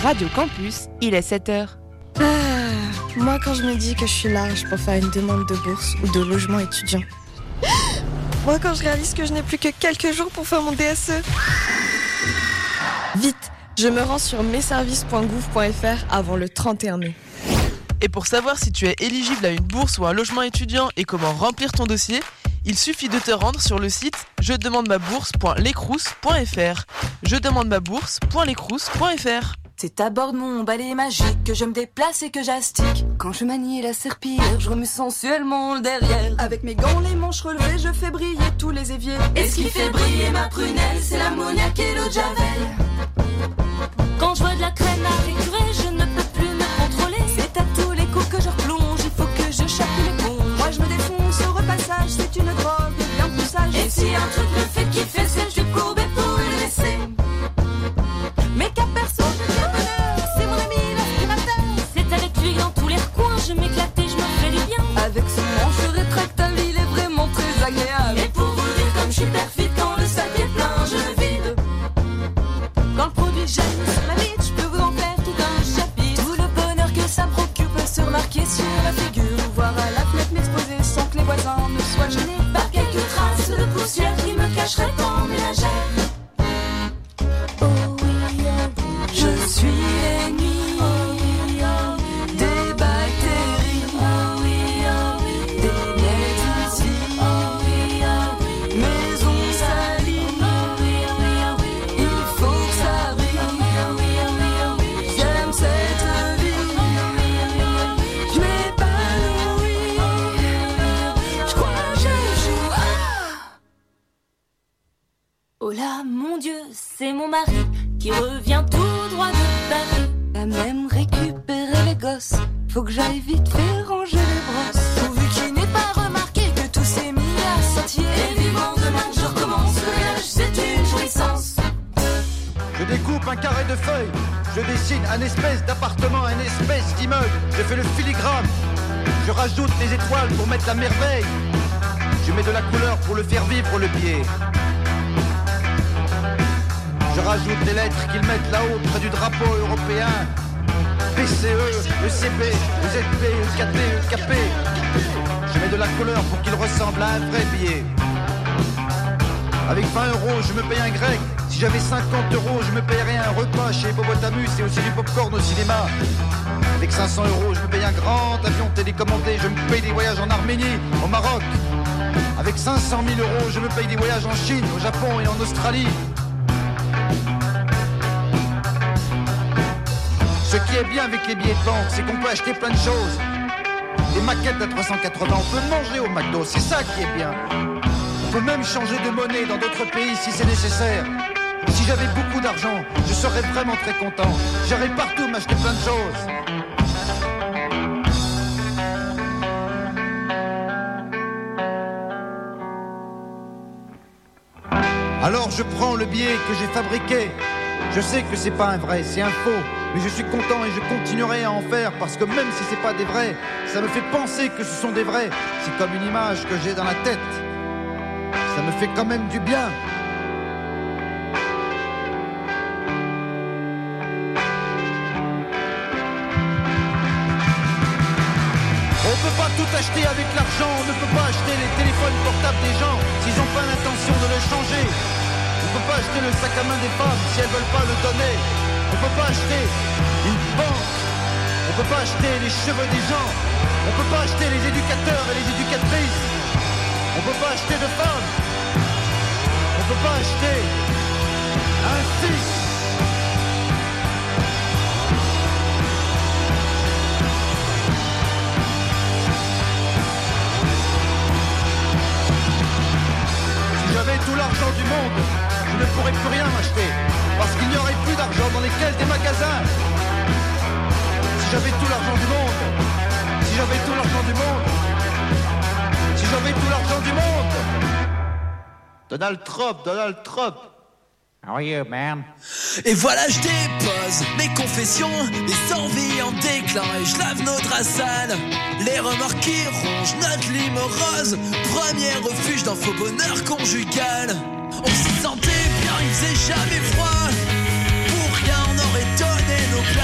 Radio Campus, il est 7h. Moi quand je me dis que je suis large pour faire une demande de bourse ou de logement étudiant. Moi quand je réalise que je n'ai plus que quelques jours pour faire mon DSE. Vite, je me rends sur messervices.gouv.fr avant le 31 mai. Et pour savoir si tu es éligible à une bourse ou un logement étudiant et comment remplir ton dossier, il suffit de te rendre sur le site jedemandemabourse.lecrous.fr. jedemandemabourse.lecrous.fr. C'est à bord de mon balai magique que je me déplace et que j'astique. Quand je manie la serpillière, je remue sensuellement le derrière. Avec mes gants, les manches relevées, je fais briller tous les éviers. Et ce qui fait briller ma prunelle, c'est l'ammoniaque et l'eau de javel. Quand je vois de la crème à récurer, je ne peux plus me contrôler. C'est à tous les coups que je replonge, il faut que je chape l'éponge. Moi je me défonce au repassage, c'est une drogue bien plus sage. Et si un truc me fait kiffer, c'est que je suis courbée pour le laisser. Mais qu'à personne, je tiens bonheur, c'est mon ami l'aspirateur. C'est avec lui dans tous les recoins, je m'éclate et je me fais du bien. Avec son manche rétractable, il est vraiment très agréable. Et pour vous dire comme je suis perfide, quand le sac est plein, je le vide. Quand le produit gêne sur la bite, je peux vous en faire tout un chapitre. Tout le bonheur que ça me procure peut se remarquer sur la figure. Ou voir à la fenêtre m'exposer sans que les voisins ne soient gênés par quelques traces de poussière qui me cacheraient en ménagère. Je suis l'ennemi des bactéries, des médecines, maison salie. Il faut que ça brille. J'aime cette vie, je m'épanouis. Je crois que je joue. Oh là, mon Dieu, c'est mon mari qui revient tout droit de Paris. A même récupérer les gosses, faut que j'aille vite faire ranger les brosses. Pourvu qu'il n'ait pas remarqué que tout s'est mis à sortir. Et vivement demain je recommence, le ménage c'est une jouissance. Je découpe un carré de feuilles, je dessine un espèce d'appartement, un espèce d'immeuble. Je fais le filigrane, je rajoute des étoiles pour mettre la merveille. Je mets de la couleur pour le faire vivre le biais. Je rajoute des lettres qu'ils mettent là-haut près du drapeau européen. PCE, ECB, EZP, EKT, EKP. Je mets de la couleur pour qu'il ressemble à un vrai billet. Avec 20 €, je me paye un grec. Si j'avais 50 €, je me payerais un repas chez Hippopotamus et aussi du popcorn au cinéma. Avec 500 €, je me paye un grand avion télécommandé. Je me paye des voyages en Arménie, au Maroc. Avec 500 000 €, je me paye des voyages en Chine, au Japon et en Australie. Ce qui est bien avec les billets de banque, c'est qu'on peut acheter plein de choses. Des maquettes à 380, on peut manger au McDo, c'est ça qui est bien. On peut même changer de monnaie dans d'autres pays si c'est nécessaire. Si j'avais beaucoup d'argent, je serais vraiment très content. J'irais partout m'acheter plein de choses. Alors je prends le billet que j'ai fabriqué. Je sais que c'est pas un vrai, c'est un faux. Mais je suis content et je continuerai à en faire parce que même si c'est pas des vrais, ça me fait penser que ce sont des vrais. C'est comme une image que j'ai dans la tête. Ça me fait quand même du bien. On peut pas tout acheter avec l'argent, on ne peut pas acheter les téléphones portables des gens s'ils n'ont pas l'intention de le changer. On peut pas acheter le sac à main des femmes si elles veulent pas le donner. On peut pas acheter une banque. On peut pas acheter les cheveux des gens. On peut pas acheter les éducateurs et les éducatrices. On peut pas acheter de femmes. On peut pas acheter un fils. Si j'avais tout l'argent du monde, je ne pourrais plus rien m'acheter. Parce qu'il n'y aurait plus d'argent dans les caisses des magasins. Si j'avais tout l'argent du monde, si j'avais tout l'argent du monde, si j'avais tout l'argent du monde. Donald Trump. How are you, man? Et voilà, je dépose mes confessions, les envies en déclin et je lave nos draps sales. Les remords qui rongent notre lime rose, premier refuge d'un faux bonheur conjugal. On s'y sentait bien, il faisait jamais froid. Pour rien, on aurait donné nos places.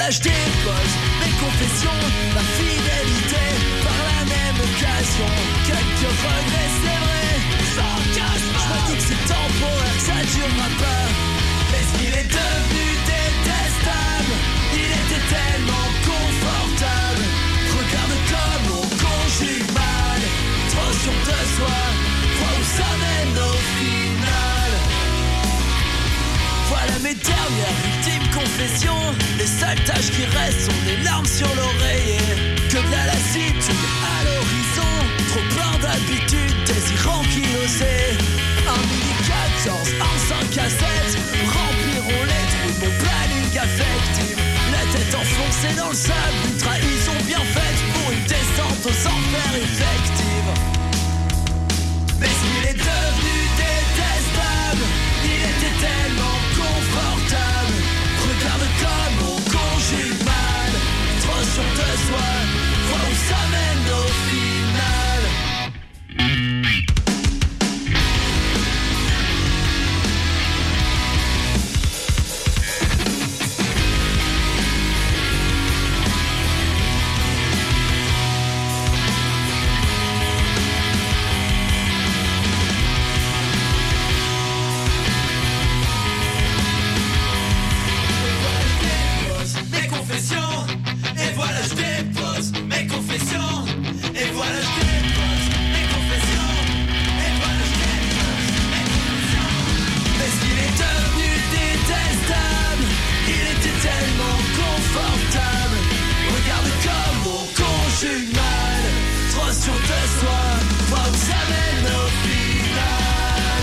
voilà je dépose mes confessions, ma fidélité par la même occasion. Quelques regrets c'est vrai, sans casse pas. Je me dis que c'est temporaire, que ça durera pas. Mais ce qu'il est devenu détestable, il était tellement confortable. Regarde comme on conjugue mal, trop sûr de soi, vois où ça mène au final. Voilà mes dernières ultimes confessions. Les seules taches qui restent sont des larmes sur l'oreiller. Que de la lassitude à l'horizon, trop plein d'habitudes, désirant oser. Un mini 14 en 5 à 7 rempliront les trous de mon planning affectif. La tête enfoncée dans le sable, une trahison bien faite pour une descente aux enfers effective. Mais il est devenu détestable, il était tellement confortable. Regarde comme on conjugue mal, trop sûr de soi, vois où ça mène au final. Et voilà je dépose mes confessions. Et voilà je dépose mes confessions. Et voilà je dépose mes confessions. Mais qu'il est devenu détestable, il était tellement confortable. Regarde comme on conjugue mal, trop sûr de soi, vois où ça mène au final.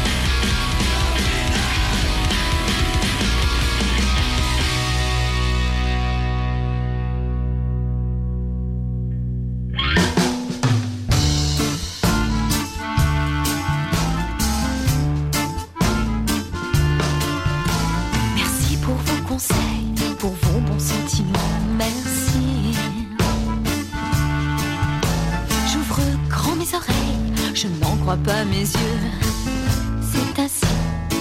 Pour vos bons sentiments, merci. J'ouvre grand mes oreilles, je n'en crois pas mes yeux. C'est ainsi,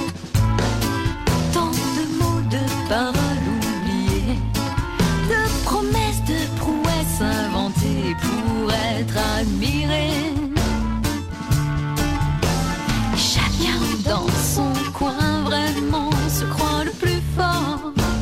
tant de mots, de paroles oubliées, de promesses, de prouesses inventées pour être admirées. Chacun dans son coin vraiment se croit le plus fort.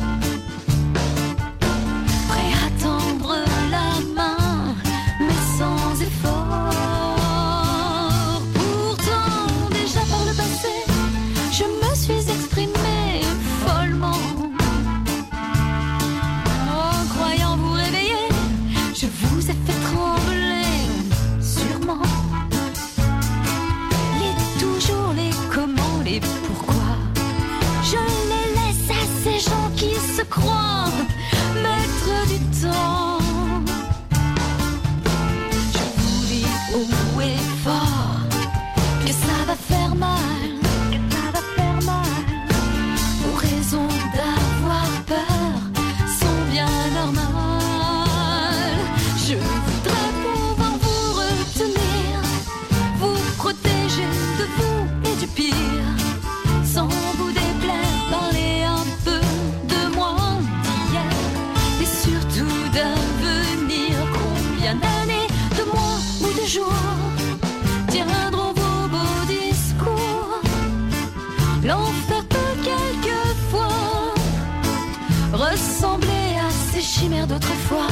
Croire maître du temps. Je vous dis haut et fort que ça va faire mal, que ça va faire mal. Vos raisons d'avoir peur sont bien normales. Je voudrais pouvoir vous retenir, vous protéger de vous et du pire, sans vous déplaire, parler un peu de moi d'hier et surtout d'avenir. Combien d'années, de mois ou de jours tiendront vos beaux discours? L'enfer peut quelquefois ressembler à ces chimères d'autrefois.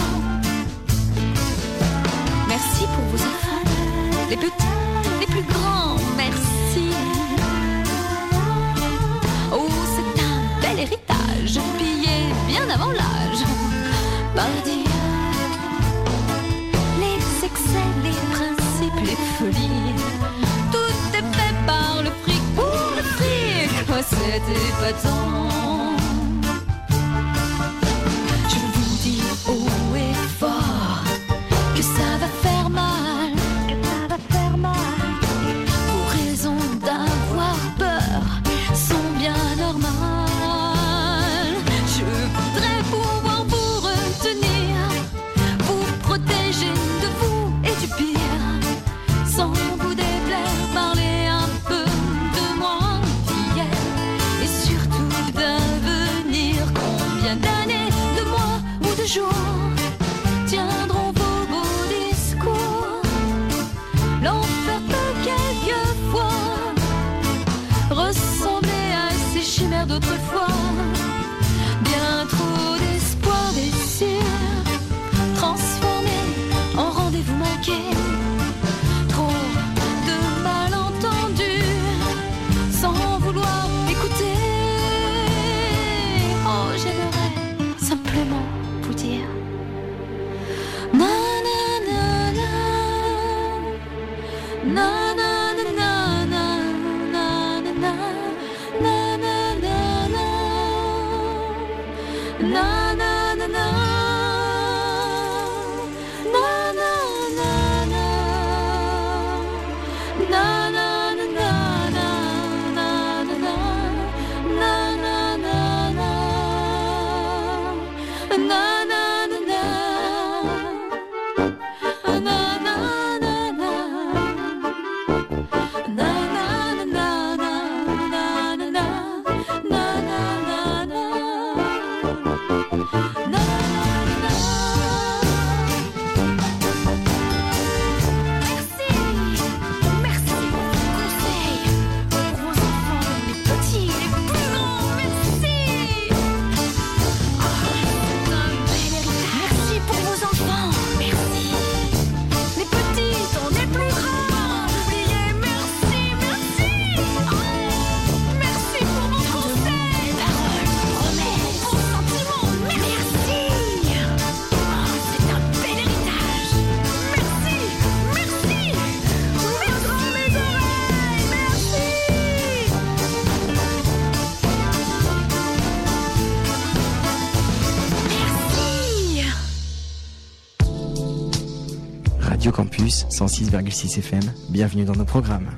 Merci pour vos enfants, les petits, les plus grands, merci. Oh, c'est un bel héritage, pillé bien avant l'âge. Par dire les excès, les principes, les folies, tout est fait par le fric, pour le fric. Oh, c'est épatant. Je vous dis haut et fort que ça va faire mal, que ça va faire mal. Vos raisons d'avoir peur sont bien normales. Je voudrais pouvoir vous retenir, vous protéger de vous et du pire, sans vous déplaire, parler un peu de moi d'hier et surtout de souvenirs d'autrefois. Bien trop d'espoir déçu, transformé en rendez-vous manqué. Trop de malentendus, sans vouloir écouter. Oh, j'aimerais simplement vous dire na na na na na na na na na na na na na na na na na. Radio Campus 106,6 FM, bienvenue dans nos programmes.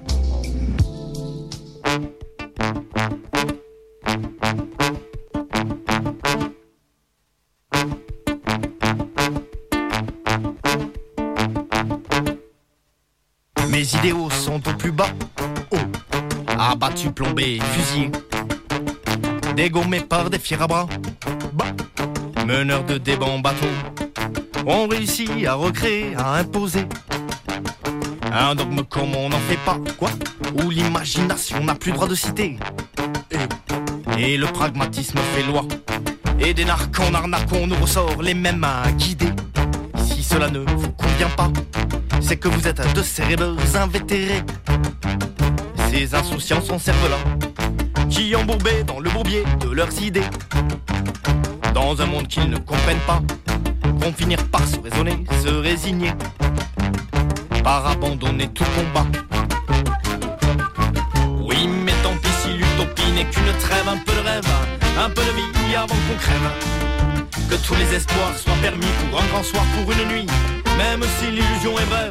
Mes idéaux sont au plus bas, haut, abattus, plombés, fusillés, dégommés par des fiers à bras, bas, meneurs de débats en bateau, ont réussi à recréer, à imposer un dogme comme on n'en fait pas, quoi, où l'imagination n'a plus droit de citer, et le pragmatisme fait loi, et des narcs en arnaque on nous ressort les mêmes à guider. Si cela ne vous convient pas, c'est que vous êtes de cérébreux invétérés. Ces insouciants sont cervelas qui embourbés dans le bourbier de leurs idées, dans un monde qu'ils ne comprennent pas, vont finir par se raisonner, se résigner, par abandonner tout combat. Oui, mais tant pis si l'utopie n'est qu'une trêve, un peu de rêve, un peu de vie avant qu'on crève. Que tous les espoirs soient permis pour un grand soir, pour une nuit, même si l'illusion est brève.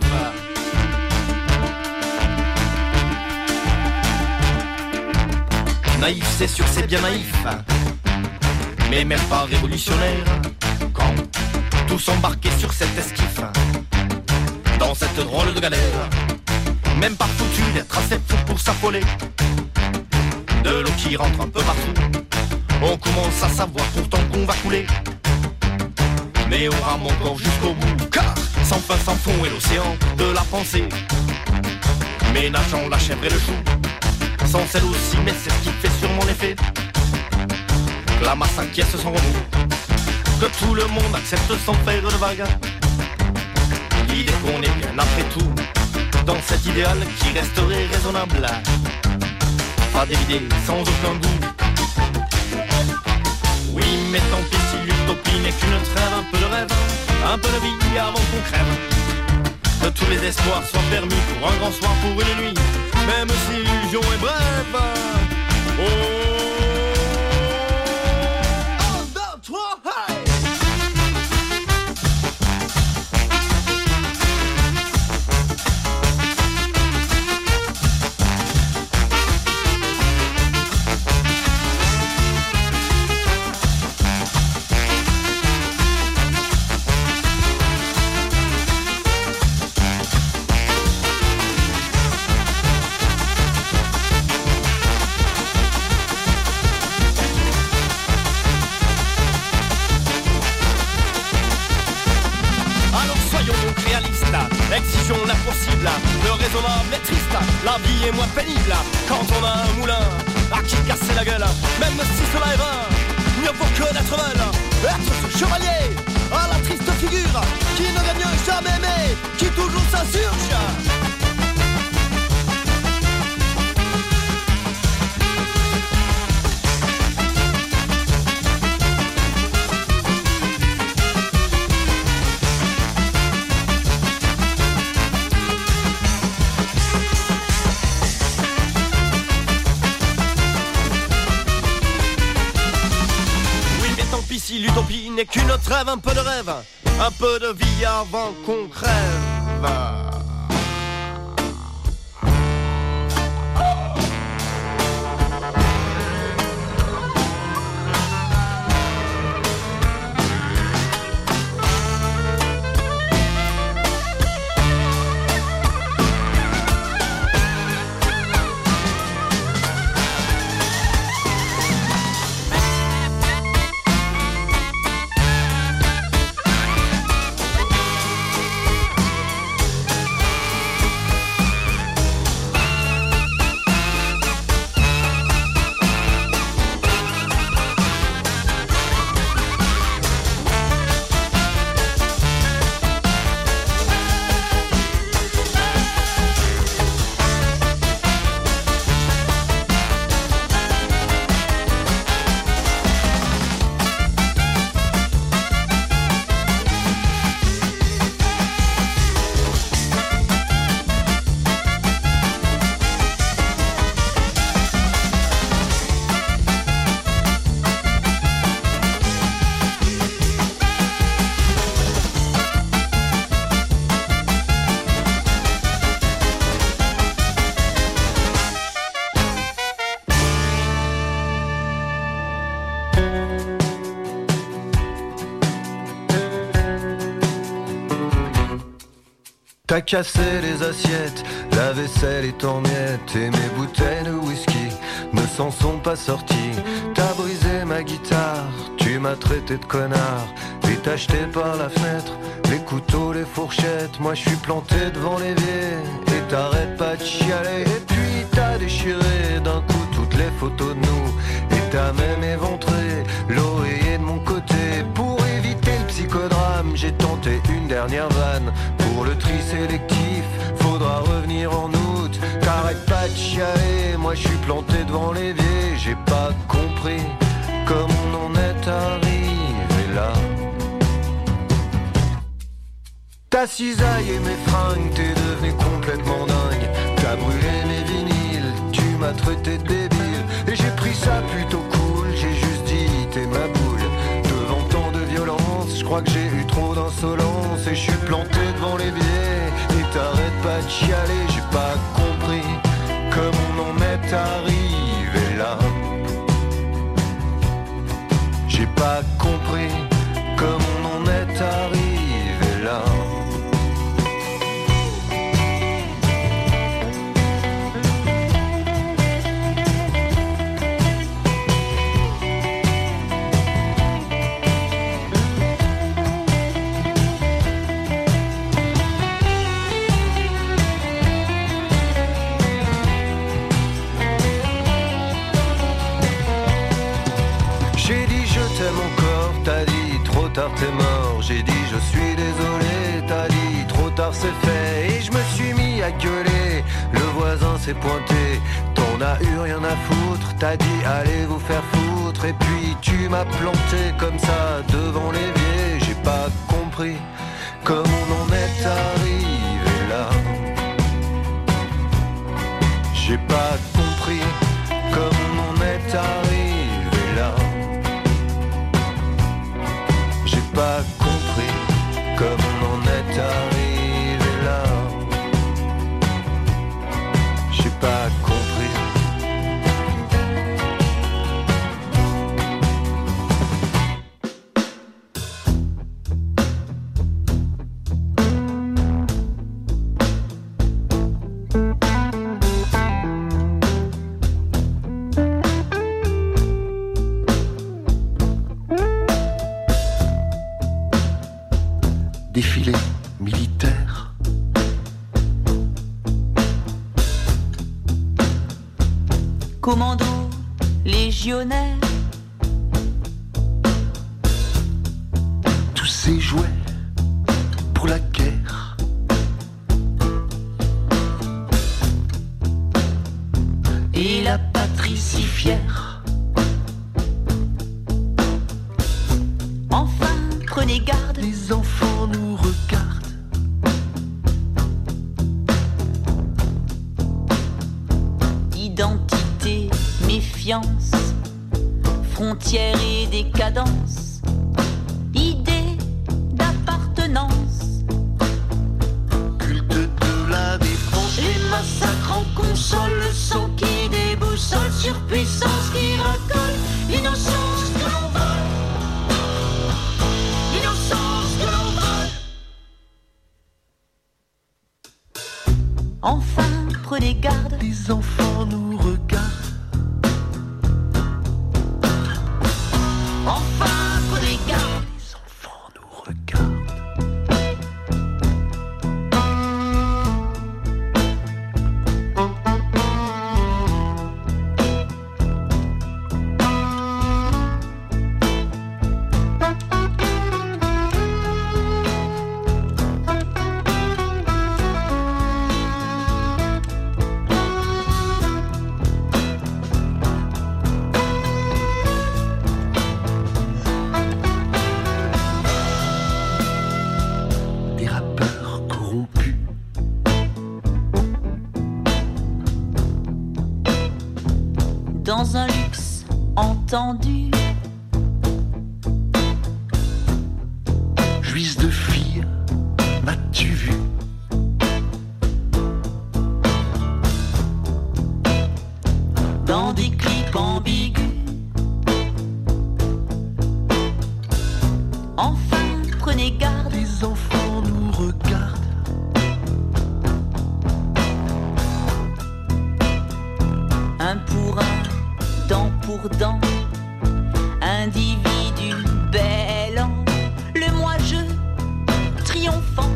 Naïf, c'est sûr, c'est bien naïf, mais même pas révolutionnaire. Quand tous embarqués sur cette esquif, dans cette drôle de galère, même pas foutu d'être assez fou pour s'affoler de l'eau qui rentre un peu partout. On commence à savoir pourtant qu'on va couler, mais on rame encore jusqu'au bout, car sans fin, sans fond est l'océan de la pensée, ménageant la chèvre et le chou, sans celle aussi, mais c'est ce qui fait sûrement l'effet. La masse acquiesce sans remous, que tout le monde accepte sans faire de vagues. L'idée qu'on est bien après tout dans cet idéal qui resterait raisonnable, pas d'évidé sans aucun goût. Oui, mais tant pis si l'utopie n'est qu'une trêve, un peu de rêve, un peu de vie avant qu'on crève. Que tous les espoirs soient permis pour un grand soir, pour une nuit, même si l'illusion est brève. Oh, 1, 2, 3, hey! Exigeons l'impossible, le raisonnable est triste, la vie est moins pénible quand on a un moulin à qui casser la gueule. Même si cela est vain, mieux vaut connaître mal. Être ce chevalier à la triste figure qui ne gagne jamais mais qui toujours s'insurge. Si l'utopie n'est qu'une trêve, un peu de rêve, un peu de vie avant qu'on crève. T'as cassé les assiettes, la vaisselle est en miettes et mes bouteilles de whisky ne s'en sont pas sorties. T'as brisé ma guitare, tu m'as traité de connard et t'as jeté par la fenêtre les couteaux, les fourchettes. Moi je suis planté devant l'évier et t'arrêtes pas de chialer. Et puis t'as déchiré d'un coup toutes les photos de nous et t'as même éventré l'oreiller de mon côté. Pour éviter le psychodrame, j'ai tenté une dernière vanne. Pour le tri sélectif, faudra revenir en août. T'arrêtes pas de chialer, moi je suis planté devant l'évier. J'ai pas compris comment on en est arrivé là. T'as cisaillé mes fringues, t'es devenu complètement dingue. T'as brûlé mes vinyles, tu m'as traité de débile. Et j'ai pris ça plutôt cool, j'ai juste dit t'es ma boule. Devant tant de violence, je crois que j'ai eu trop d'insolence. Et je suis planté devant l'évier et t'arrêtes pas de chialer. J'ai pas compris comment on en est arrivé là. J'ai pas compris comment on en est arrivé là. T'es mort, j'ai dit je suis désolé, t'as dit trop tard c'est fait. Et je me suis mis à gueuler, le voisin s'est pointé. T'en as eu rien à foutre, t'as dit allez vous faire foutre. Et puis tu m'as planté comme ça devant l'évier. J'ai pas compris comment on en est arrivé là. J'ai pas compris comment on est arrivé là. J'ai pas compris comment on en est arrivé là. J'ai pas compris. Défilé militaire. Commando légionnaire. Tous ces jouets pour la guerre. Et la patrie si fière. Enfin, prenez garde. Les enfants nous regardent. Identité, méfiance, frontières et décadence, idée d'appartenance, culte de la défense. les massacres en console, le sang qui déboussole, surpuissance qui racole, l'innocence que l'on vole, l'innocence que l'on vole. Enfin, prenez garde. Les enfants nous regardent. Enfin, prenez garde. Les enfants nous regardent. Des rappeurs corrompus. Dans un luxe entendu, Jouisse de filles, m'as-tu vu? dans des clips ambigus. Enfin, prenez garde. Les enfants nous regardent. Un pour un, dent pour dent, individu bel an, le moi-je triomphant.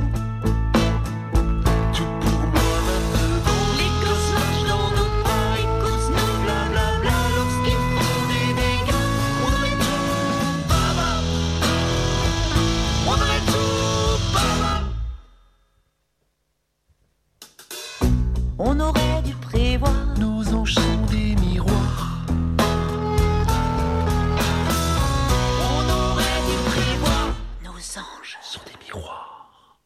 Tout pour moi maintenant. Les gosses marchent dans nos pas, écoutent nos blablabla. Lorsqu'ils font des dégâts, on devrait tout, baba. On devrait tout, baba. On aurait dû prévoir. Nos anges sont des miroirs. On aurait dû prévoir. Nos anges Sont des miroirs.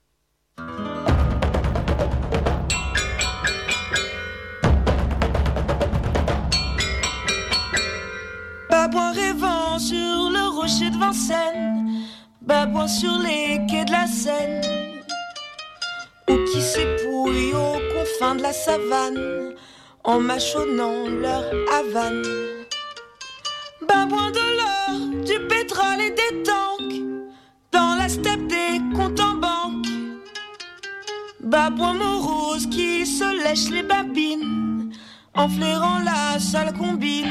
Babouin rêvant sur le rocher de Vincennes, babouin sur les quais de la Seine, ou qui s'épouillent aux confins de la savane, en mâchonnant leur Havane. Babouin de l'or, du pétrole et des tanks, dans la steppe des comptes en banque. Babouin morose qui se lèche les babines, en flairant la sale combine.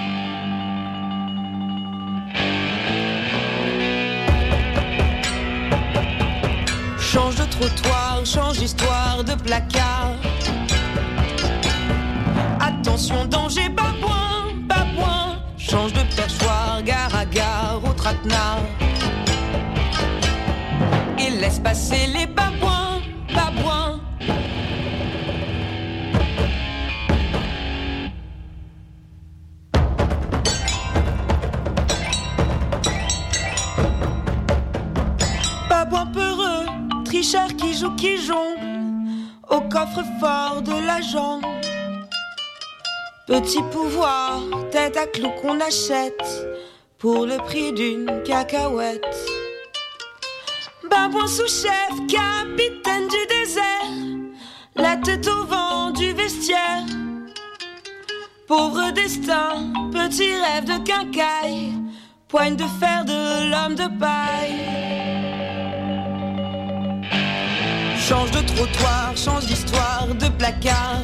Change de trottoir, change d'histoire de placard. Attention, danger, babouin, babouin. Change de perchoir, gare à gare, au traquenard. Et laisse passer les babouins, babouins. Babouin peureux, tricheur qui joue, qui jongle, au coffre-fort de la jungle. Petit pouvoir, tête à clous qu'on achète pour le prix d'une cacahuète. Babouin sous-chef, capitaine du désert, la tête au vent du vestiaire. Pauvre destin, petit rêve de quincaille, poigne de fer de l'homme de paille. Change de trottoir, change d'histoire de placard.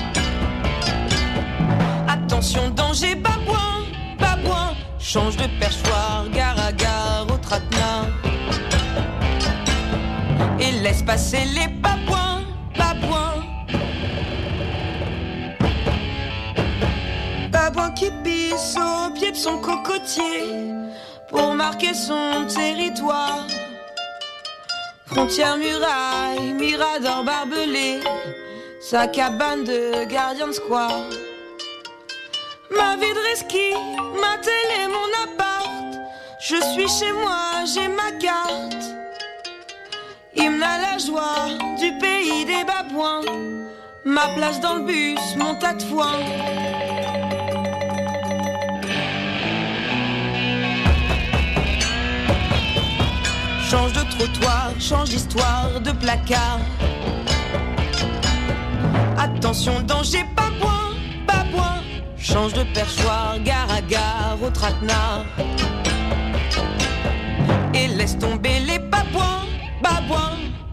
Attention, danger, babouin, babouin. Change de perchoir, gare à gare, au traquenard. Et laisse passer les babouins, babouins. Babouin qui pille glisse au pied de son cocotier pour marquer son territoire. Frontière, muraille, mirador barbelé, sa cabane de gardien de square. Ma vie de reski, ma télé, mon appart. Je suis chez moi, j'ai ma carte. Hymne à la joie du pays des babouins. Ma place dans le bus, mon tas de foin. Change de trottoir, change d'histoire, de placard. Attention, danger, babouin, babouin. Change de perchoir, gare à gare, au traquenard. Et laisse tomber les babouins, babouins.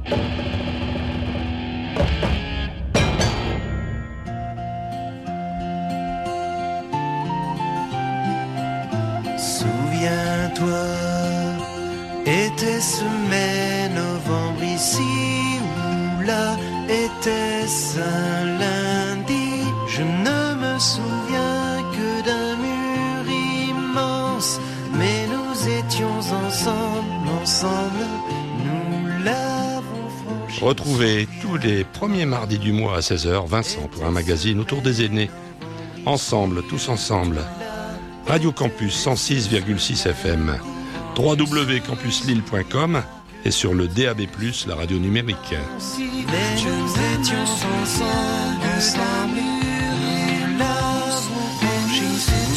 Souviens-toi, était-ce mai, novembre ici ou là? Était-ce un lundi? Je ne me souviens que d'un mur immense, mais nous étions ensemble, nous l'avons franchi. Retrouvez tous les premiers mardis du mois à 16h Vincent pour un magazine autour des aînés. Ensemble, tous ensemble. Radio Campus 106,6 FM, www.campuslille.com et sur le DAB+, la radio numérique. Mais nous étions ensemble, nous l'avons franchi.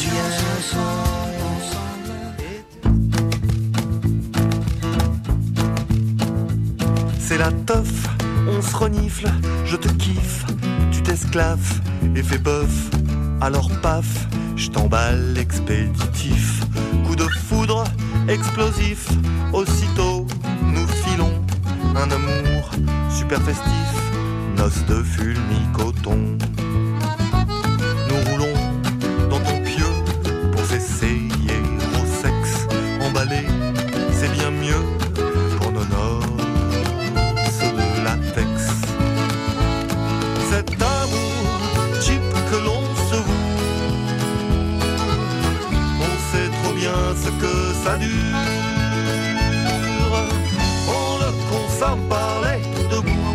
C'est la teuf, on se renifle, je te kiffe, tu t'esclaves et fais bœuf. Alors paf, je t'emballe expéditif. Coup de foudre explosif, aussitôt nous filons un amour super festif, noces de fulmi-coton. Nous roulons dans ton pieu pour s'essayer au sexe. Emballé, c'est bien mieux pour nos noces de latex. Cet amour cheap que l'on se voue, on sait trop bien ce que ça dure. On le consomme par les deux bouts,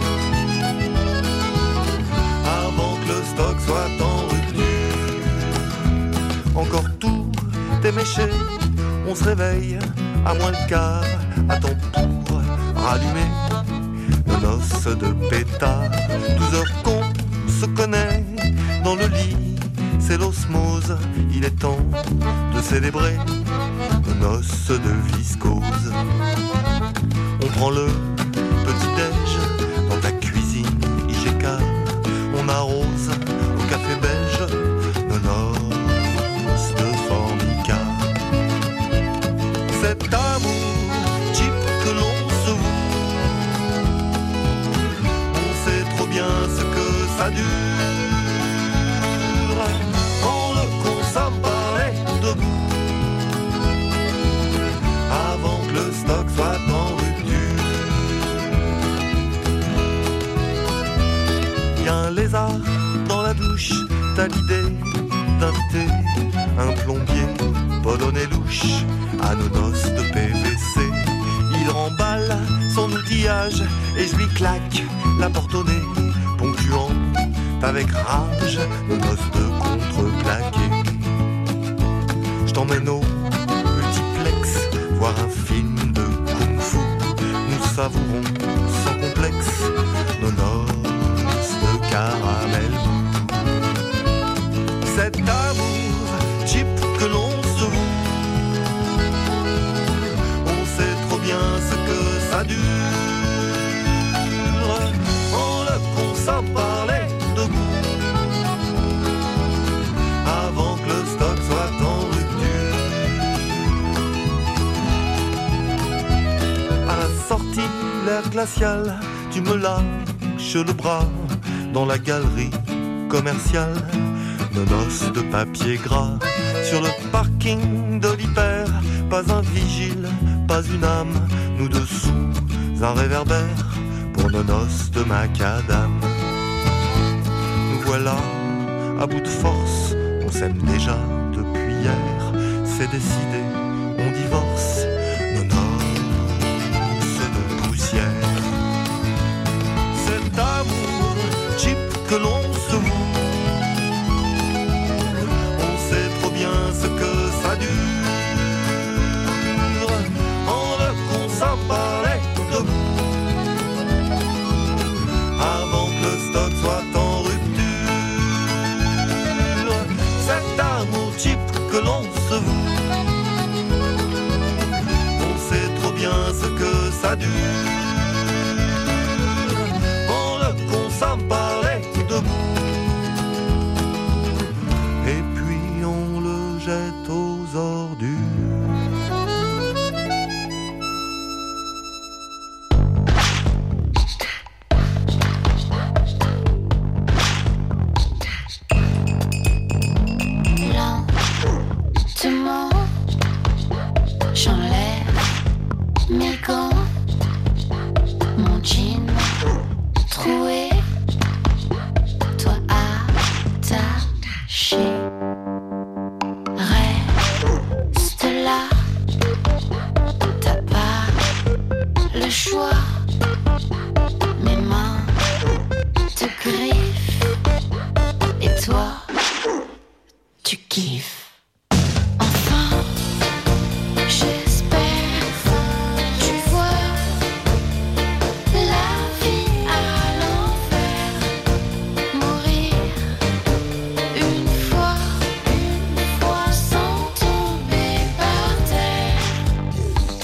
avant que le stock soit en rupture. Encore tout éméché, on se réveille à moins le quart, à ton tour rallumé nos noces de pétard. 12 heures qu'on se connaît dans le lit, c'est l'osmose, il est temps de célébrer nos noces de viscose. On prend le petit-déj dans ta cuisine IGK, on arrose au café belge nos noces de formica. Cet amour cheap que l'on se voue, on sait trop bien ce que ça dure. On le consomme par les deux bouts, avant que le stock soit en rupture. Y'a un lézard dans la douche, t'as l'idée d'inviter un plombier, polonais louche, à nos noces de PVC. Il remballe son outillage et je lui claque la porte au nez, ponctuant avec rage nos noces de contreplaqué. Je t'emmène au multiplex voir un film de kung-fu. Nous savourons sans complexe nos noces de caramel. Cet amour cheap que l'on se voue, on sait trop bien ce que ça dure. On le consomme par les deux bouts, avant que le stock soit en rupture. À la sortie, l'air glacial, tu me lâches le bras dans la galerie commerciale. Nos noces de papier gras sur le parking de l'hyper. Pas un vigile, pas une âme, nous dessous un réverbère pour nos noces de macadam. Nous voilà à bout de force, on s'aime déjà depuis hier, c'est décidé, on divorce, nos noces de poussière. Cet amour cheap que l'on se voue, on sait trop bien ce que ça dure. On veut qu'on s'en parlait debout, avant que le stock soit en rupture. Cet amour cheap que l'on se voue, on sait trop bien ce que ça dure. On veut qu'on s'en parlait debout, et puis on le jette aux ordures. Lentement, j'enlève mes gants, mon jean troué, toi attaché. Reste là, t'as pas le choix. Mes mains te griffent, et toi, tu kiffes. Enfin, j'espère tu vois la vie à l'envers. Mourir une fois sans tomber par terre.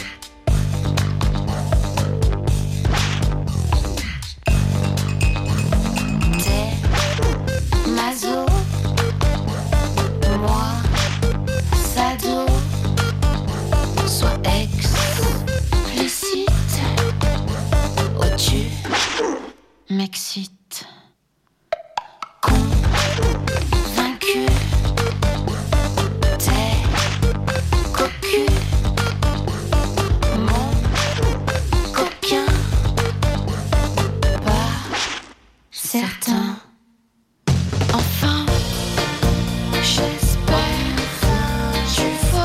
T'es maso, moi sado, sois explicite, oh tu m'excites. Convaincu, t'es cocu, mon coquin, pas certain. Enfin, j'espère tu vois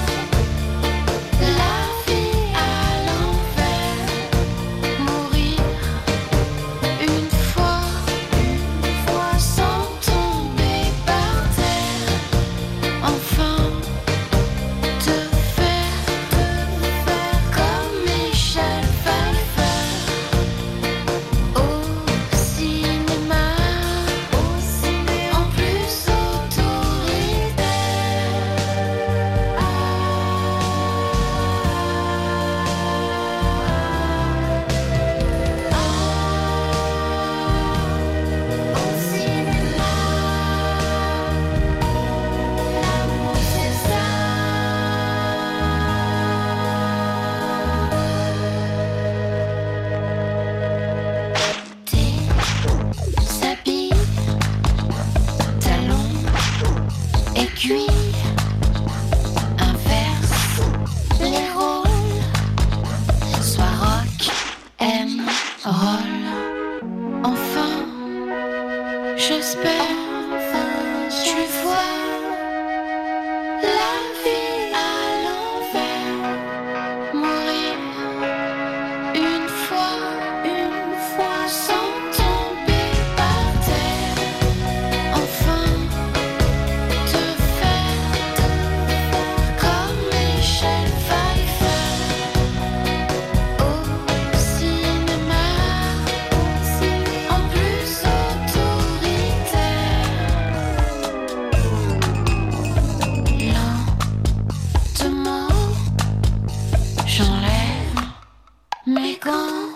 la vie à l'envers. Mourir une fois sans tomber par terre. Enfin, te faire comme Michel Pfeiffer au cinéma, en plus autoritaire. Au cinéma, l'amour c'est ça. Tes habits, talons, aiguilles, inverse les rôles. Sois rock, aime, roll. Enfin, j'espère tu vois la vie à l'envers. Mourir une fois sans tomber par terre. Enfin, te faire comme Michel Pfeiffer au cinéma, en plus autoritaire. Lentement, j'enlève mes gants.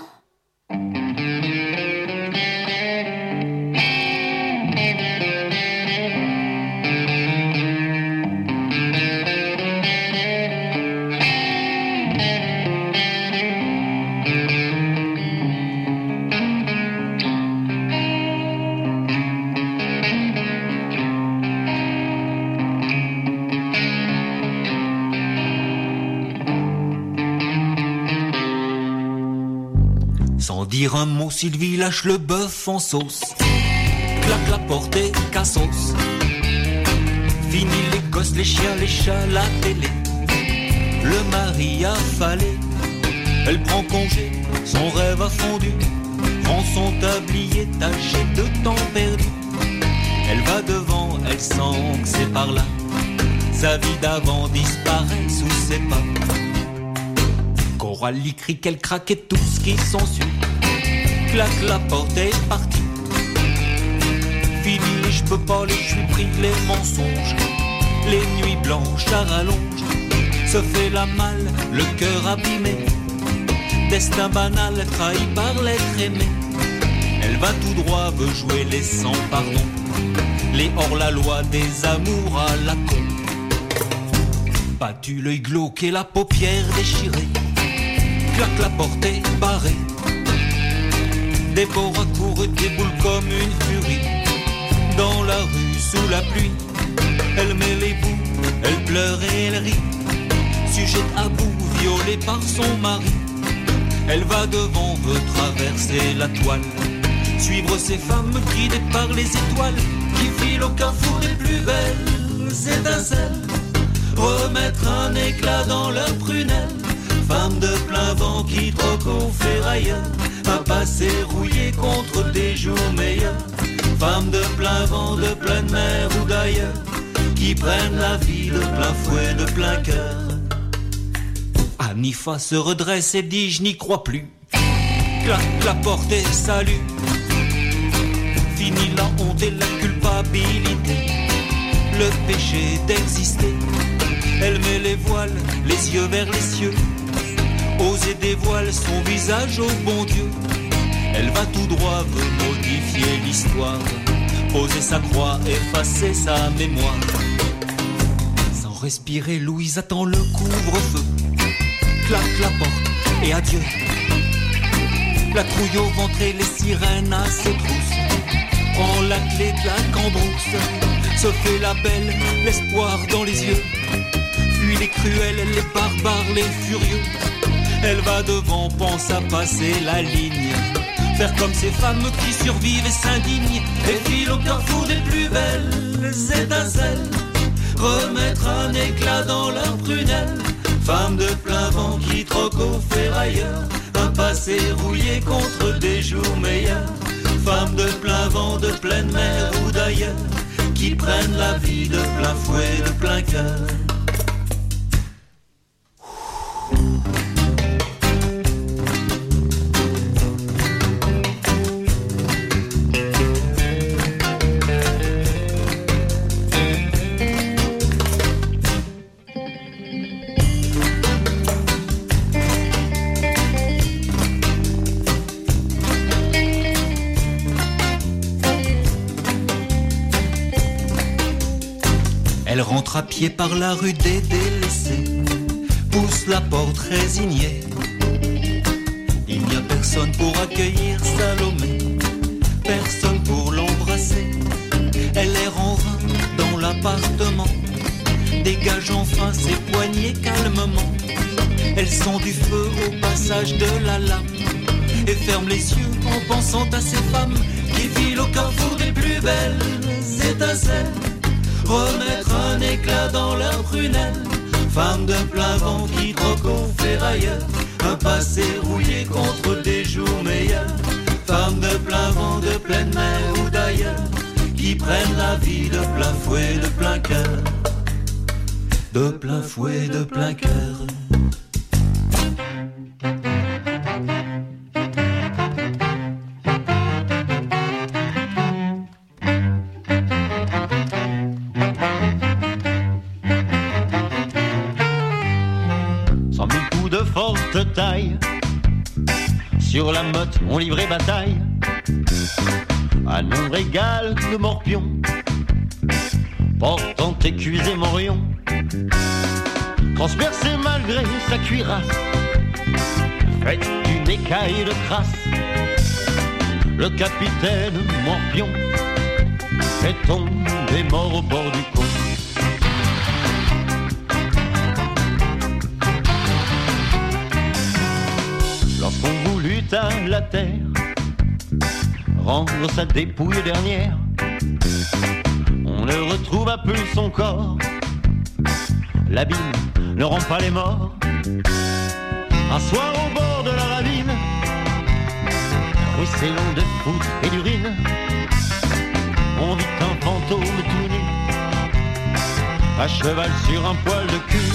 Sans dire un mot, Sylvie lâche le bœuf en sauce. Claque la porte et cassos. Fini les gosses, les chiens, les chats, la télé. Le mari affalé, elle prend congé, son rêve a fondu, prend son tablier taché de temps perdu. Elle va devant, elle sent que c'est par là. Sa vie d'avant disparaît sous ses pas. Coralie crie qu'elle craque et tout ce qui s'ensuit. Claque la porte et est partie. Fini les je peux pas, les je suis pris, les mensonges. Les nuits blanches à rallonge. Se fait la malle, le cœur abîmé. Destin banal, trahi par l'être aimé. Elle va tout droit, veut jouer les sans pardon. Les hors-la-loi des amours à la con. Battu l'œil glauque et la paupière déchirée. Claque la porte est barrée. Déborah court et déboule comme une furie. Dans la rue sous la pluie, elle met les bouts, elle pleure et elle rit. Sujette à bout, violée par son mari. Elle va devant, veut traverser la toile. Suivre ces femmes guidées par les étoiles qui filent au carrefour des plus belles étincelles. Remettre un éclat dans leurs prunelles. Femmes de plein vent qui troquent au ferrailleur. Un passé rouillé contre des jours meilleurs. Femmes de plein vent, de pleine mer ou d'ailleurs, qui prennent la vie de plein fouet, de plein cœur. Anifa se redresse et dit je n'y crois plus. Claque la porte et salut. Fini la honte et la culpabilité. Le péché d'exister. Elle met les voiles, les yeux vers les cieux. Ose et dévoile son visage au bon Dieu. Elle va tout droit, veut modifier l'histoire. Poser sa croix, effacer sa mémoire. Sans respirer, Louise attend le couvre-feu. Claque la porte et adieu. La trouille au ventre et les sirènes à ses trousses. Prend la clé de la cambrousse. Se fait la belle, l'espoir dans les yeux. Fuit les cruels, les barbares, les furieux. Elle va devant, pense à passer la ligne. Faire comme ces femmes qui survivent et s'indignent. Et filent au carrefour des plus belles étincelles. Remettre un éclat dans leurs prunelles. Femmes de plein vent qui troquent au ferrailleur. Un passé rouillé contre des jours meilleurs. Femmes de plein vent, de pleine mer ou d'ailleurs, qui prennent la vie de plein fouet, de plein cœur. Elle rentre à pied par la rue des délaissés, pousse la porte résignée. Il n'y a personne pour accueillir Salomé, personne pour l'embrasser. Elle erre en vain dans l'appartement, dégage enfin ses poignets calmement. Elle sent du feu au passage de la lame et ferme les yeux en pensant à ces femmes qui filent au carrefour des plus belles étincelles. Remettre un éclat dans leurs prunelles. Femmes de plein vent qui troquent au ferrailleur. Un passé rouillé contre des jours meilleurs. Femmes de plein vent, de pleine mer ou d'ailleurs, qui prennent la vie de plein fouet, de plein cœur. De plein fouet, de plein cœur. Taille. Sur la motte, on livrait bataille. À nombre égal de morpions, portant écuisé morion, transpercé malgré sa cuirasse, fait d'une écaille de crasse. Le capitaine Morpion est tombé mort au bord du pont. Lorsqu'on voulut à la terre rendre sa dépouille dernière, on ne retrouva plus son corps l'abîme ne rend pas les morts. Un soir au bord de la ravine, ruisselant de foudre et d'urine, on vit un fantôme tout nu, à cheval sur un poil de cul.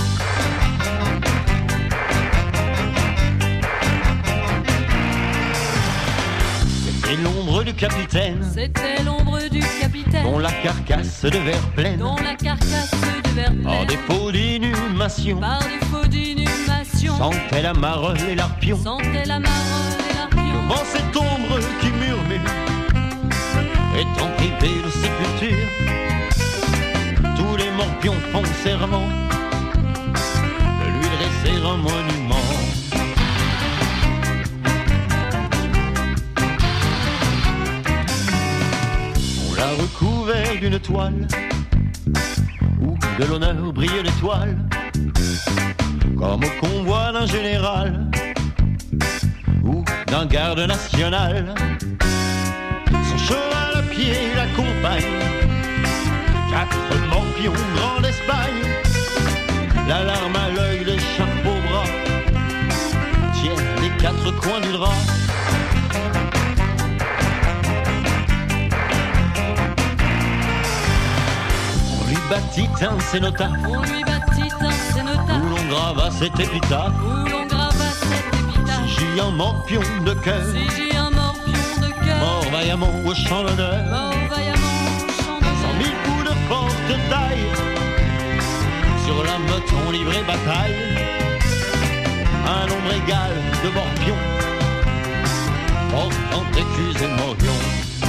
C'était l'ombre du capitaine, c'était l'ombre du capitaine, dont la carcasse de verre pleine, dont la carcasse de verre pleine, par défaut d'inhumation, par défaut d'inhumation, sentait la marole et l'arpion, sentait la marole et l'arpion. Devant cette ombre qui murmure, étant privé de sépulture, tous les morpions font serment de lui dresser un monument. On l'a recouvert d'une toile où de l'honneur brille l'étoile, comme au convoi d'un général ou d'un garde national. Son cheval à pied l'accompagne, 4 morpions grands d'Espagne, la larme à l'œil, l'écharpe au bras, tiennent les 4 coins du drap. On lui bâtit un cénotaphe, on lui bâtit un cénotaphe, où l'on grava cette épitaphe, où l'on grava cette épitaphe. Si j'y un morpion de cœur, si j'y un morpion de cœur, mort vaillamment au champ d'honneur, mort vaillamment au champ d'honneur, 100 000 coups de forte taille, sur la meute on livrait bataille, un nombre égal de morpions, portant écus et morions.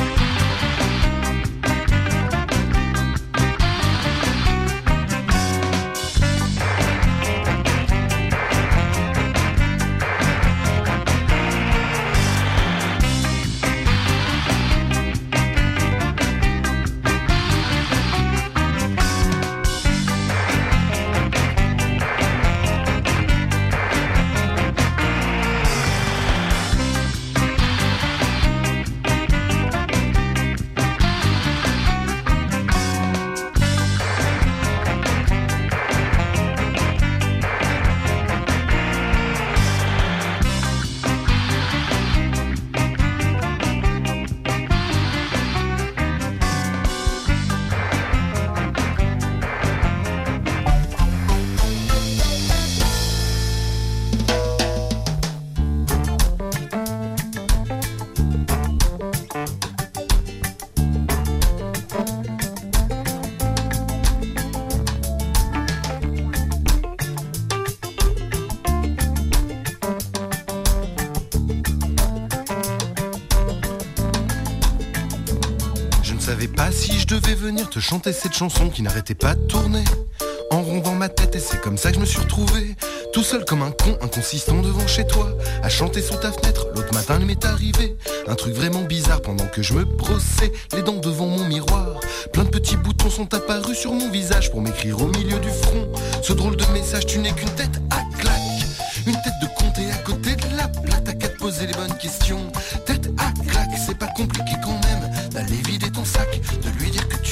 Si je devais venir te chanter cette chanson qui n'arrêtait pas de tourner en rond dans ma tête, et c'est comme ça que je me suis retrouvé tout seul comme un con inconsistant devant chez toi, à chanter sous ta fenêtre. L'autre matin il m'est arrivé un truc vraiment bizarre pendant que je me brossais les dents devant mon miroir. Plein de petits boutons sont apparus sur mon visage pour m'écrire au milieu du front ce drôle de message: tu n'es qu'une tête à claque, une tête de compter à côté de la plaque, t'as qu'à te poser les bonnes questions. Tête à claque, c'est pas compliqué quand même d'aller vider ton sac, de lui dire que tu...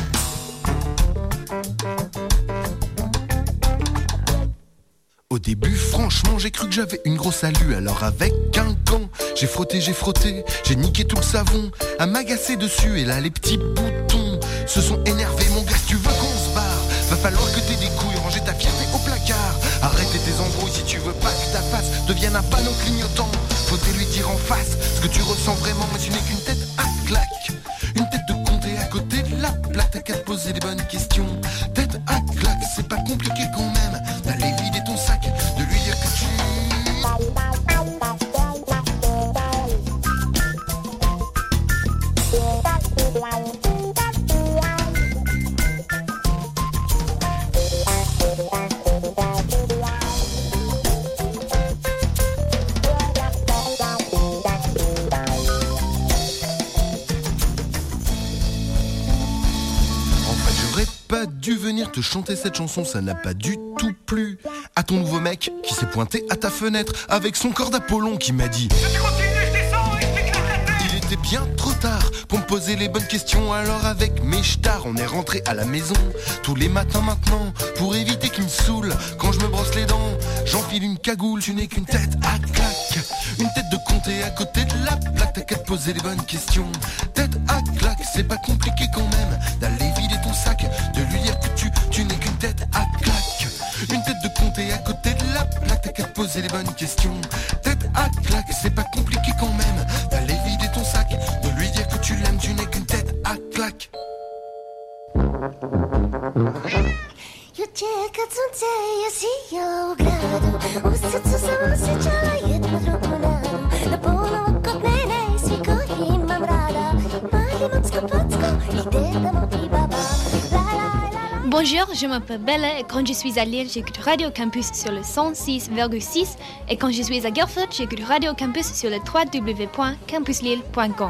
Au début, franchement, j'ai cru que j'avais une grosse alu. Alors avec un gant, j'ai frotté, j'ai niqué tout le savon, à m'agacer dessus. Et là, les petits boutons se sont énervés. Mon gars, si tu veux qu'on se barre, va falloir que t'aies des couilles, ranger ta fierté au placard. Arrêtez tes embrouilles si tu veux pas que ta face devienne un panneau clignotant. Faudrait lui dire en face ce que tu ressens vraiment, mais tu n'es qu'une tête à claque, une tête de compter à côté de la plaque, t'as qu'à te poser les bonnes questions. Tête à claque, c'est pas compliqué quand même d'aller vider ton sac, de lui dire que tu... Pas dû venir te chanter cette chanson, ça n'a pas du tout plu à ton nouveau mec qui s'est pointé à ta fenêtre avec son corps d'Apollon qui m'a dit: si tu continues, je descends et je t'éclate la tête. Il était bien trop tard pour me poser les bonnes questions. Alors avec mes stars, on est rentré à la maison tous les matins maintenant, pour éviter qu'il me saoule. Quand je me brosse les dents, j'enfile une cagoule. Tu n'es qu'une tête à claque, une tête de comté à côté de la plaque. T'as qu'à te poser les bonnes questions. Tête à claque, c'est pas compliqué quand même d'aller vider ton sac, de lui dire que tu n'es qu'une tête à claque, une tête de comté à côté de la plaque. T'as qu'à te poser les bonnes questions. Tête à claque, c'est pas compliqué quand même d'aller vider ton sac, de lui dire que tu l'aimes. Tu n'es qu'une tête à claque. Bonjour, je m'appelle Bella et quand je suis à Lille, j'écoute Radio Campus sur le 106,6 et quand je suis à Guildford, j'écoute Radio Campus sur le www.campuslille.com.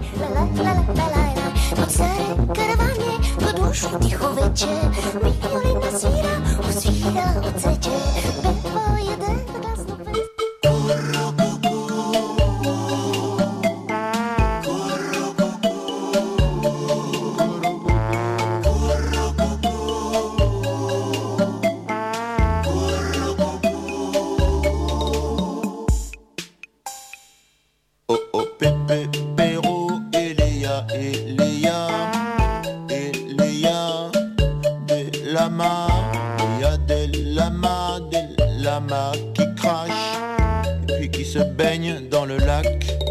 Qui crache et puis qui se baigne dans le lac.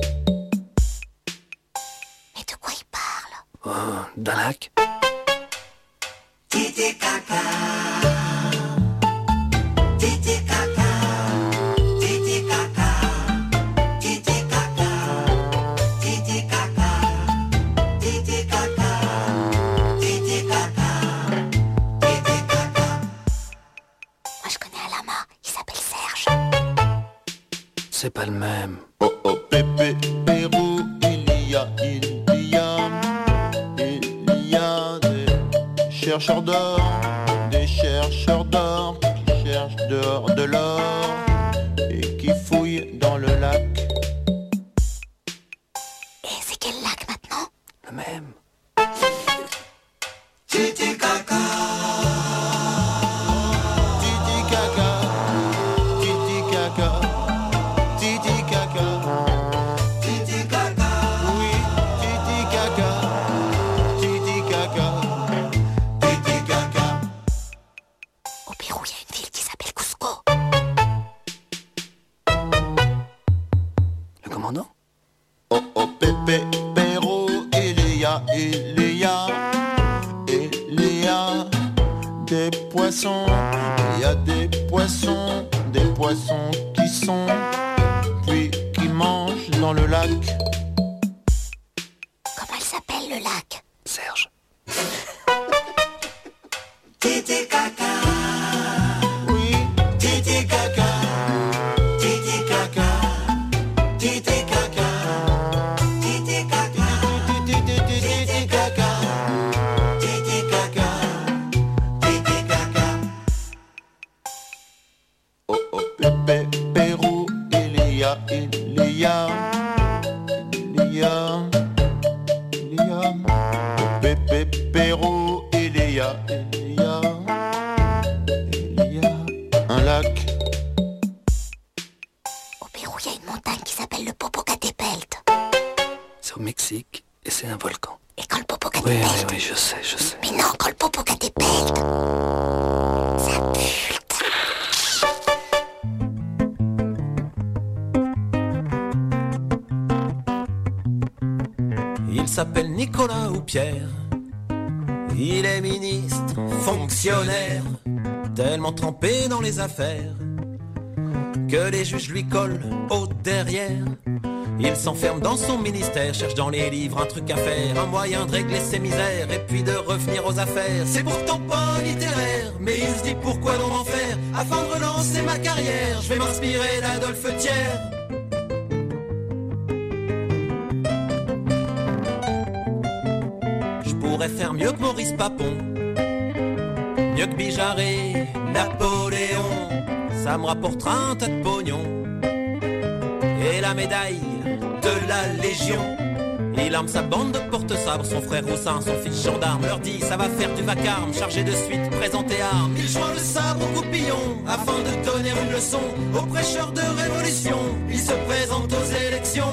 Mais de quoi il parle? Oh, d'un lac? Titi caca, titi caca, titi caca, titi caca, titi caca, titi caca, titi caca, titi caca. Moi je connais un lama, il s'appelle Serge. C'est pas le même. Oh oh Pépé Pérou, il y a des chercheurs d'or, qui cherchent dehors de l'or et qui fouillent dans le lac. Et c'est quel lac maintenant? Le même. Titi caca. Des poissons, il y a des poissons qui sont, puis qui mangent dans le lac. Comment elle s'appelle le lac? Serge. Titi caca. Oui, titi caca. Titi caca. Titi caca. Titi caca. Titi caca. Titi caca. Titi caca. Oh oh Pépé Pérou, il y a Pépé Pérou, il y a un lac. Au Pérou, il y a une montagne qui s'appelle le Popocatépetl. C'est au Mexique et c'est un volcan. Et quand le Popocatépetl... Oui, je sais. Mais non, quand le Popocatépetl... ça pue. Il s'appelle Nicolas ou Pierre. Il est ministre, fonctionnaire, tellement trempé dans les affaires que les juges lui collent au derrière. Il s'enferme dans son ministère, cherche dans les livres un truc à faire, un moyen de régler ses misères et puis de revenir aux affaires. C'est pourtant pas littéraire, mais il se dit pourquoi donc en faire. Afin de relancer ma carrière, je vais m'inspirer d'Adolphe Thiers. Je pourrais faire mieux que Maurice Papon, mieux que Bijarré, Napoléon. Ça me rapportera un tas de pognon et la médaille de la Légion. Il arme sa bande de porte-sabre, son frère Roussin, son fils gendarme leur dit ça va faire du vacarme, chargé de suite, présenté armes. Il joint le sabre au goupillon afin de donner une leçon aux prêcheurs de révolution. Il se présente aux élections.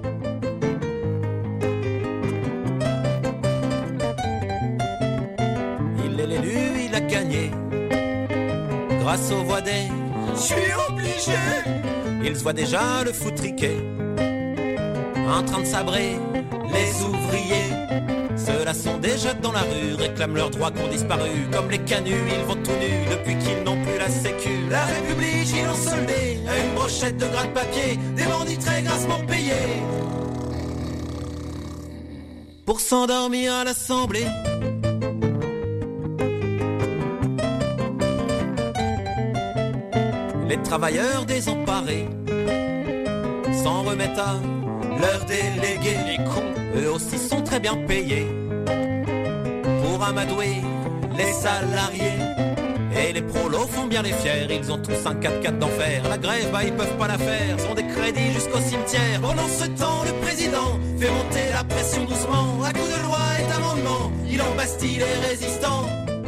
Il est l'élu, il a gagné grâce aux voix des « Je suis obligé ». Il se voit déjà le foutriquet en train de sabrer les ouvriers. Ceux-là sont déjà dans la rue, réclament leurs droits qui ont disparu. Comme les canuts, ils vont tout nus depuis qu'ils n'ont plus la sécu. La République, ils l'ont soldée à une brochette de gras de papier. Des bandits très grassement payés pour s'endormir à l'Assemblée. Les travailleurs désemparés s'en remettent à leurs délégués. Les cons, eux aussi sont très bien payés pour amadouer les salariés. Et les prolos font bien les fiers, ils ont tous un 4x4 d'enfer. La grève, bah ils peuvent pas la faire, ils ont des crédits jusqu'au cimetière. Pendant ce temps, le président fait monter la pression doucement. À coups de loi et d'amendement, il embastille les résistants.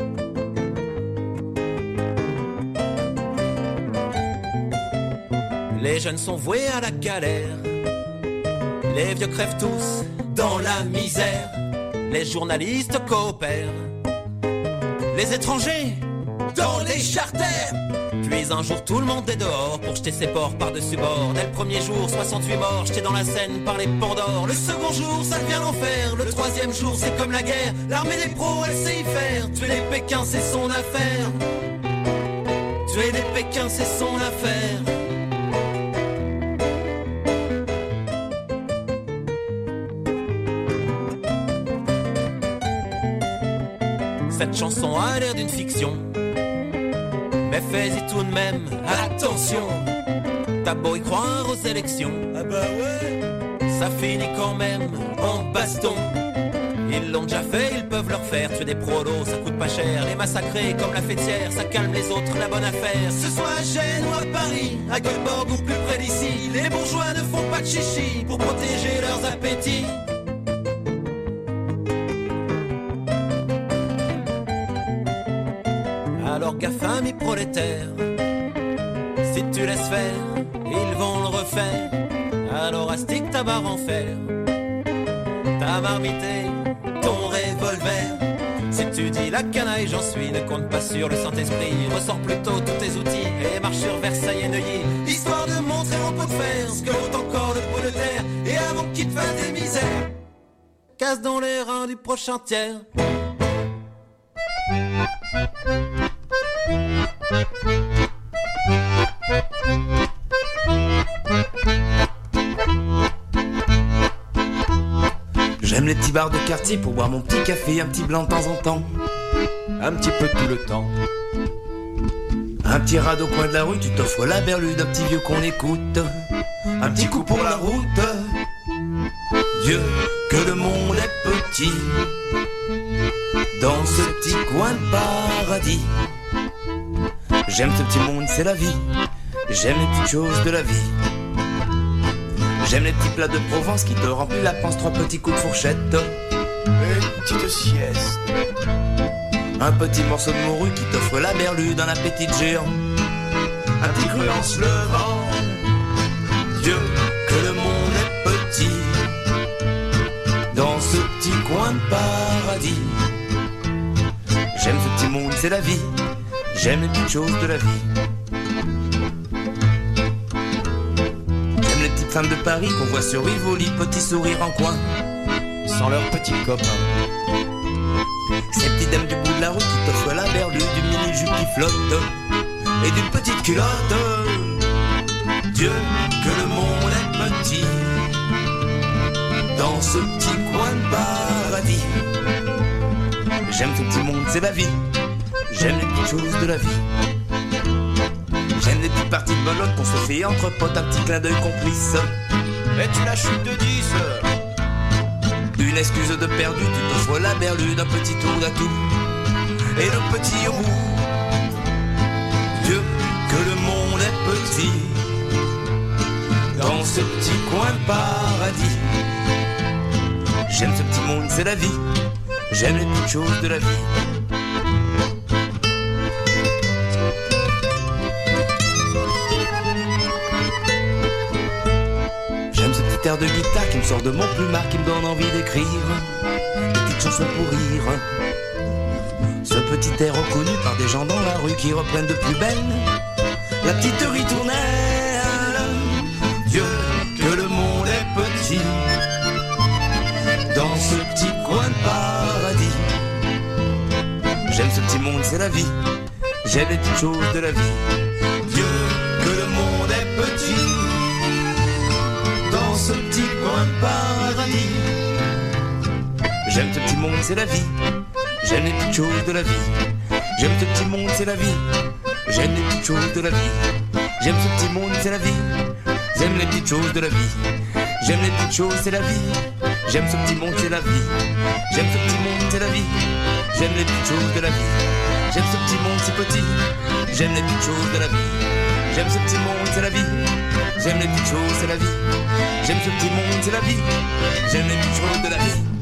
Les jeunes sont voués à la galère, les vieux crèvent tous dans la misère. Les journalistes coopèrent, les étrangers dans les charters. Puis un jour tout le monde est dehors pour jeter ses porcs par-dessus bord. Dès le premier jour, 68 morts jetés dans la Seine par les Pandores. Le second jour, ça devient l'enfer. Le troisième jour, c'est comme la guerre. L'armée des pros, elle sait y faire. Tuer les Pékins, c'est son affaire. Tuer les Pékins, c'est son affaire. Cette chanson a l'air d'une fiction, mais fais-y tout de même attention. T'as beau y croire aux élections, ah bah ouais, ça finit quand même en baston. Ils l'ont déjà fait, ils peuvent le refaire. Tuer des prolos, ça coûte pas cher. Les massacrer comme la fêtière, ça calme les autres, la bonne affaire. Ce soit à Gênes ou à Paris, à Göteborg ou plus près d'ici, les bourgeois ne font pas de chichi pour protéger leurs appétits. Alors GAFAM et prolétaires, si tu laisses faire, ils vont le refaire. Alors astique ta barre en fer, ta marmité, ton revolver. Si tu dis la canaille j'en suis, ne compte pas sur le Saint-Esprit. Ressors plutôt tous tes outils et marche sur Versailles et Neuilly, histoire de montrer en pot de fer ce que vaut encore le pot de terre. Et avant qu'il te fasse des misères, casse dans les reins du prochain tiers. J'aime les petits bars de quartier pour boire mon petit café, un petit blanc de temps en temps, un petit peu tout le temps. Un petit radeau au coin de la rue, tu t'offres la berlue d'un petit vieux qu'on écoute. Un petit coup pour la route. Dieu, que le monde est petit dans ce petit coin de paradis. J'aime ce petit monde, c'est la vie. J'aime les petites choses de la vie. J'aime les petits plats de Provence qui te remplissent la panse, 3 petits coups de fourchette. Une petite sieste. Un petit morceau de morue qui t'offre la berlue d'un appétit de géant. Un petit cru en se levant. Dieu, que le monde est petit dans ce petit coin de paradis. J'aime ce petit monde, c'est la vie. J'aime les petites choses de la vie. J'aime les petites femmes de Paris qu'on voit sur Rivoli, petit sourire en coin, sans leurs petits copains. Ces petites dames du bout de la route qui t'offrent la berlue du mini-jupe qui flotte et d'une petite culotte. Dieu, que le monde est petit dans ce petit coin de paradis. J'aime ce petit monde, c'est la vie. J'aime les petites choses de la vie. J'aime les petites parties de belote qu'on se fait entre potes, un petit clin d'œil complice. Et tu la chute de 10. Une excuse de perdu, tu t'offres la berlue d'un petit tour d'atout. Et le petit roux. Dieu, que le monde est petit dans ce petit coin de paradis. J'aime ce petit monde, c'est la vie. J'aime les petites choses de la vie. J'aime ce petit air de guitare qui me sort de mon plumard, qui me donne envie d'écrire des petites chansons pour rire. Ce petit air reconnu par des gens dans la rue qui reprennent de plus belle la petite ritournelle. Dieu, que le monde est petit dans ce petit coin de paradis. J'aime ce petit monde, c'est la vie. J'aime les petites choses de la vie. Dieu, que le monde est petit dans ce petit coin de paradis. J'aime ce petit monde, c'est la vie. J'aime les petites choses de la vie. J'aime ce petit monde, c'est la vie. J'aime les petites choses de la vie. J'aime ce petit monde, c'est la vie. J'aime les petites choses de la vie. J'aime les petites choses, c'est la vie. J'aime ce petit monde, c'est la vie. J'aime ce petit monde, c'est la vie. J'aime les petites choses de la vie. J'aime ce petit monde, c'est petit. J'aime les petites choses de la vie. J'aime ce petit monde, c'est la vie. J'aime les petites choses, c'est la vie. J'aime ce petit monde, c'est la vie. J'aime les petites choses de la vie.